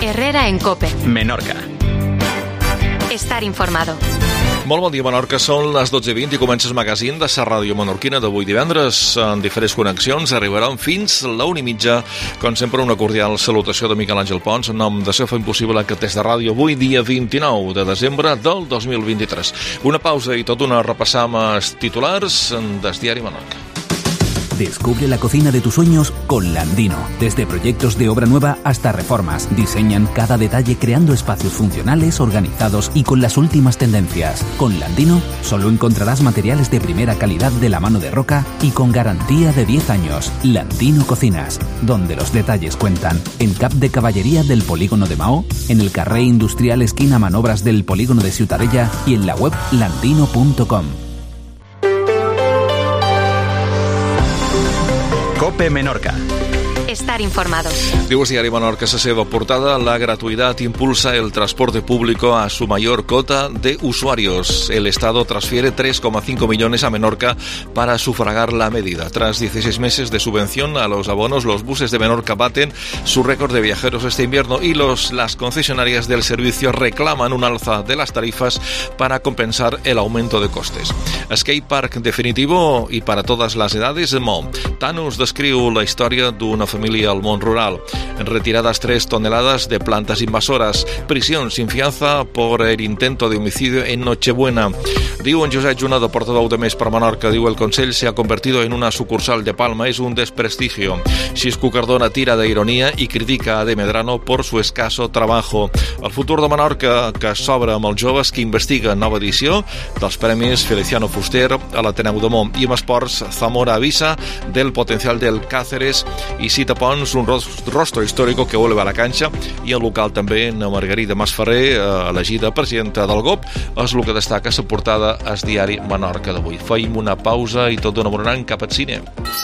Herrera en COPE. Menorca. Estar informado. Molt bon dia, Menorca. Són les 12:20 i comença el magazín de la ràdio menorquina d'avui divendres. En diferents connexions arribaran fins la 1:30. Com sempre, una cordial salutació de Miquel Àngel Pons en nom de Fa Impossible que des de ràdio avui, dia 29 de desembre del 2023. Una pausa i tot una repassam els titulars del diari Menorca. Descubre la cocina de tus sueños con Landino. Desde proyectos de obra nueva hasta reformas, diseñan cada detalle creando espacios funcionales, organizados y con las últimas tendencias. Con Landino solo encontrarás materiales de primera calidad de la mano de Roca y con garantía de 10 años. Landino Cocinas, donde los detalles cuentan. En Cap de Caballería del Polígono de Maó, en el carrer industrial esquina Manobras del Polígono de Ciutadella y en la web landino.com. COPE Menorca. Estar informados. Diu el diari Menorca a la seva portada: la gratuidad impulsa el transporte público a su mayor cota de usuarios. El Estado transfiere 3,5 millones a Menorca para sufragar la medida. Tras 16 meses de subvención a los abonos, los buses de Menorca baten su récord de viajeros este invierno y las concesionarias del servicio reclaman un alza de las tarifas para compensar el aumento de costes. Skate Park definitivo y para todas las edades de Mo. Thanos descriu la història d'una família al món rural. Retiradas 3 toneladas de plantas invasoras. Prisión sin fianza por el intento de homicidio en Nochebuena. Diu en Josep Junado, portador de Més per Menorca, diu el Consell se ha convertido en una sucursal de Palma, es un desprestigio. Xisco Cardona tira de ironía y critica a De Medrano por su escaso trabajo. El futur de Menorca que s'obre amb els joves que investiguen, nova edició dels Premis Feliciano Fuster a l'Ateneu de Mont. I en esports, Zamora avisa del potencial del Cáceres i cita Pons un rostro histórico que vuelve a la cancha. I el local també, Margarida Masferrer, elegida presidenta del GOP, és el que destaca la portada al diari Menorca d'avui. Feim una pausa i tot d'una cap al cine.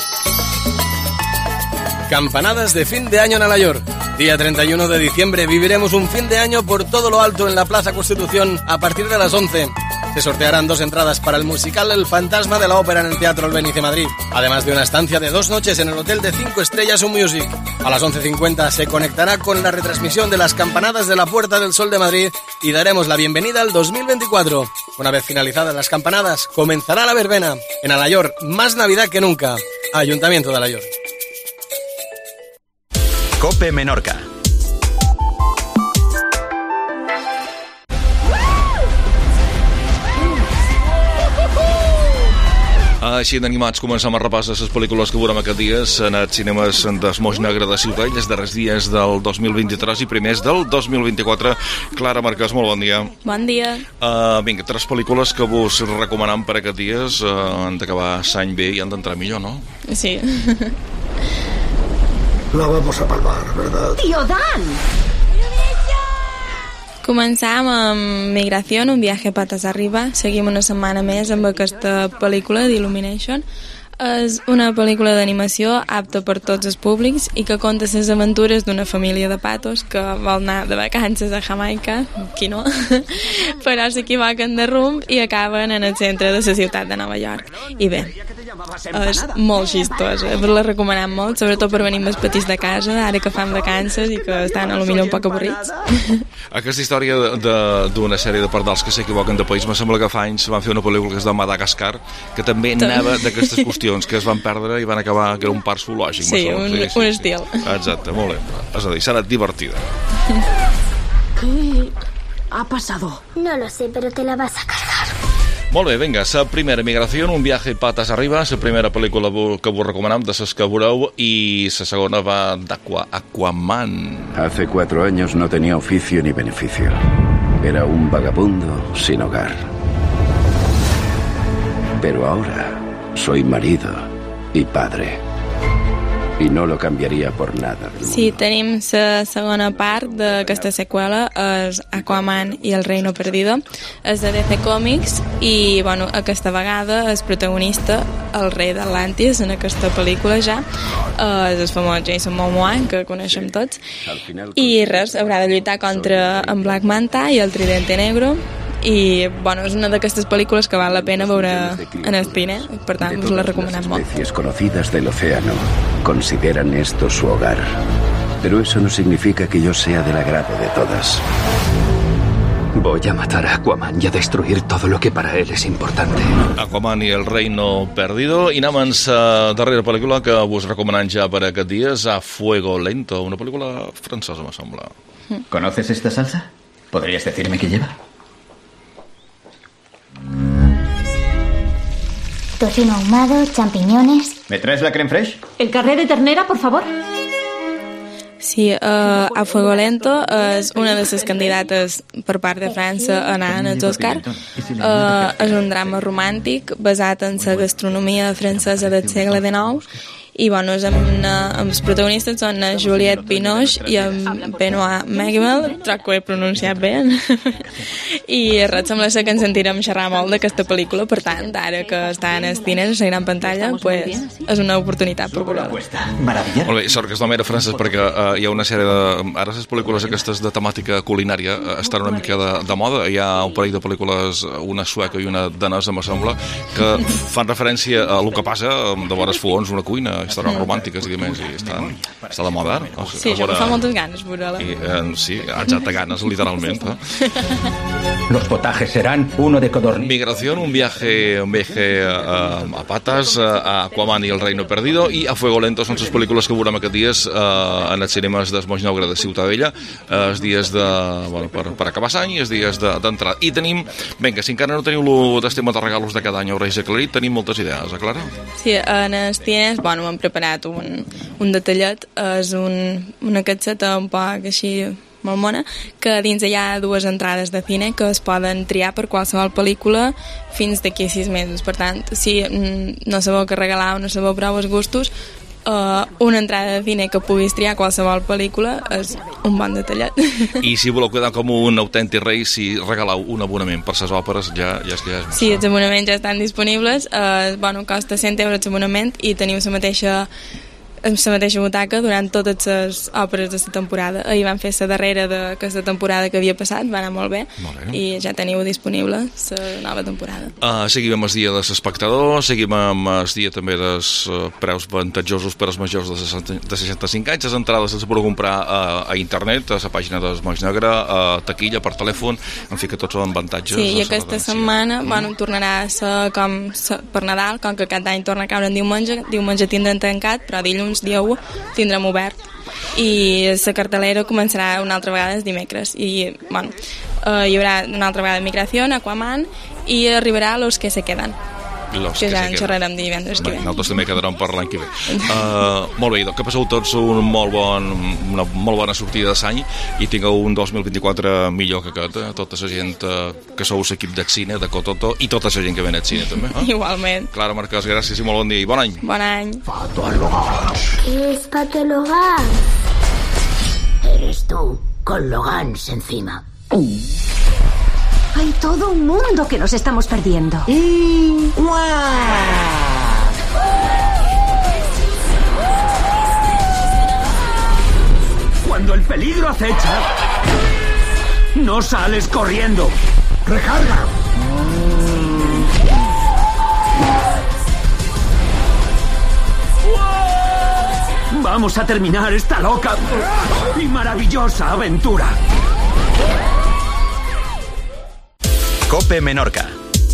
Campanadas de fin de año en Alayor. Día 31 de diciembre viviremos un fin de año por todo lo alto en la Plaza Constitución a partir de las 11. Se sortearán 2 entradas para el musical El Fantasma de la Ópera en el Teatro Albéniz de Madrid, además de una estancia de 2 noches en el Hotel de 5 Estrellas Un Music. A las 11:50 se conectará con la retransmisión de las campanadas de la Puerta del Sol de Madrid y daremos la bienvenida al 2024. Una vez finalizadas las campanadas, comenzará la verbena. En Alayor, más Navidad que nunca. Ayuntamiento de Alayor. COPE Menorca. Així d'animats comencem a repassar les pel·lícules que veurem aquests dies en els cinemes del Moix Negre de Ciutadella, els darrers dies del 2023 i primers del 2024. Clara Marquès, molt bon dia. Bon dia. Vinga, 3 pel·lícules que vos recomanem per aquests dies. Han d'acabar l'any bé i han d'entrar millor, no? Sí. La vamos a palmar, ¿verdad? ¡Tío Dan! Començàvem amb Migración, un viaje patas arriba. Seguim una setmana més amb aquesta pel·lícula d'Illumination. És una pel·lícula d'animació apta per tots els públics i que conta les aventures d'una família de patos que vol anar de vacances a Jamaica, qui no, però s'equivoquen de rumb i acaben en el centre de la ciutat de Nova York. I bé, és molt xistosa, la recomanem molt, sobretot per venir més petits de casa, ara que fan vacances i que estan a lo millor un poc avorrits. Aquesta història d'una sèrie de pardals que s'equivoquen de país, me sembla que fa anys van fer una pel·lícula que es diu Madagascar, que també anava d'aquestes qüestions que es van perdre i van acabar que era un parc zoològic. Sí, un estil. Exacte, molt bé. És a dir, serà divertida. ¿Qué ha pasado? No lo sé, pero te la vas a cargar. Molt bé, vinga, la primera Migració, un viaje patas arriba, la primera pel·lícula que vos recomanem de les que veureu, i la segona va d'Aquaman. Hace 4 años no tenía oficio ni beneficio. Era un vagabundo sin hogar. Pero ahora soy marido y padre. I no lo cambiaria per nada del mundo. Sí, tenim la segona part d'aquesta seqüela, és Aquaman i el Reino Perdido. És de DC Comics i, bueno, aquesta vegada el protagonista, el rei d'Atlantis, en aquesta pel·lícula ja, és el famós Jason Momoa, que coneixem tots. I res, haurà de lluitar contra en Black Manta i el Tridente Negro. I, bueno, és una d'aquestes pel·lícules que val la pena veure en el cine, per tant, us la recomanem molt. Especies conocidas del océano consideran esto su hogar. Pero eso no significa que yo sea del agrado de todas. Voy a matar a Aquaman y a destruir todo lo que para él es importante. Aquaman i el reino perdido. I anem amb la darrera pel·lícula que vos recomanem ja per aquest dies, A Fuego Lento, una pel·lícula francesa, me sembla. ¿Conoces esta salsa? ¿Podrías decirme qué lleva? Tocino ahumado, champiñones. ¿Me traes la crème fraîche? El carré de ternera, por favor. Sí, A Fuego Lento és una de les candidates per part de França a anar als Oscar. És un drama romàntic basat en la gastronomia francesa del segle XIX i bueno, els protagonistes són Juliette Binoche i Benoît Magimel, troc que ho he pronunciat bé, i res, sembla que ens sentirem xerrar molt d'aquesta pel·lícula, per tant, ara que està en els cines, a la gran pantalla, pues, és una oportunitat per veure-la. Molt bé, sort que és només a França perquè hi ha una sèrie de... Ara les pel·lícules aquestes de temàtica culinària estan una mica de moda. Hi ha un parell de pel·lícules, una sueca i una danesa, me sembla, que fan referència a el que passa de vores fogons, una cuina, històries romàntiques i demés, i està de moda. Sí, això me fa moltes ganes veure-la. Sí, exacte, ganes, literalment. Los potajes serán uno de codorniz. Migración, un viaje a patas, a Aquaman i el reino perdido, i A Fuego Lento són les pel·lícules que veurem aquests dies en els cinemes del Moix Negre de Ciutadella, els dies per acabar l'any i els dies d'entrada. I tenim, vinga, si encara no teniu el tema de regalos de cada any o Reis aclarit, tenim moltes idees, Clara? Sí, en els cines, bueno, hem preparat un detallet, és una caixeta un poc així molt mona, que dins hi ha 2 entrades de cine que es poden triar per qualsevol pel·lícula fins d'aquí a 6 mesos. Per tant, si no sabeu què regalar o no sabeu prou els gustos, una entrada de cine que puguis triar qualsevol pel·lícula és un bon detallet. I si voleu quedar com un autèntic rei, si regalau un abonament per les òperes, ja és Sí, els abonaments ja estan disponibles, costa 100 euros l'abonament i teniu la mateixa butaca durant totes les òperes de la temporada. Ahir van fer la darrera d'aquesta temporada que havia passat, va anar molt bé, i ja teniu disponible la nova temporada. Seguim amb el dia de l'espectador, seguim amb el dia també dels preus avantatjosos per als majors de 65 anys. Les entrades les podeu comprar a internet, a la pàgina del Moix Negre, a taquilla, per telèfon, en fi que tots són avantatges. Sí, i aquesta setmana tornarà a ser com per Nadal, com que cada any torna a caure en diumenge tindrem tancat, però dilluns dia 1 tindrem obert i la cartelera començarà una altra vegada els dimecres i hi haurà una altra vegada Migración, Aquaman i arribarà Los que se quedan, que ja en xerrarem divendres que ve. Nosaltres també quedarem per l'any que ve. Molt bé, que passeu tots una molt bona sortida de l'any i tingueu un 2024 millor que aquest, tota la gent que sou l'equip del cine, de Cototo, i tota la gent que ve al cine també. Igualment. Clara Marquès, gràcies i molt bon dia i bon any. Bon any. ¿Qué es Pato Logan? Eres tú, con Logans encima. Hay todo un mundo que nos estamos perdiendo. Cuando el peligro acecha, no sales corriendo. ¡Recarga! Vamos a terminar esta loca y maravillosa aventura. COPE Menorca.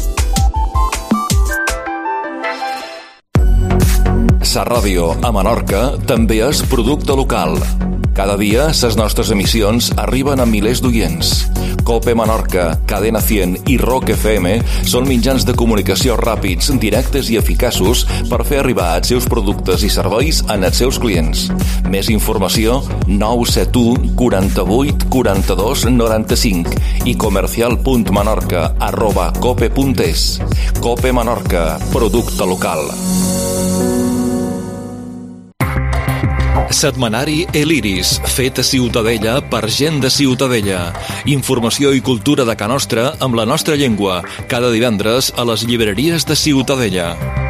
Sa ràdio a Menorca també és producte local. Cada dia, les nostres emissions arriben a milers d'oients. COPE Menorca, Cadena 100 i Rock FM són mitjans de comunicació ràpids, directes i eficaços per fer arribar els seus productes i serveis als seus clients. Més informació 971 48 42 95 i comercial.menorca@cope.es. COPE Menorca, producte local. Setmanari El Iris, fet a Ciutadella per gent de Ciutadella. Informació i cultura de Ca Nostra amb la nostra llengua, cada divendres a les llibreries de Ciutadella.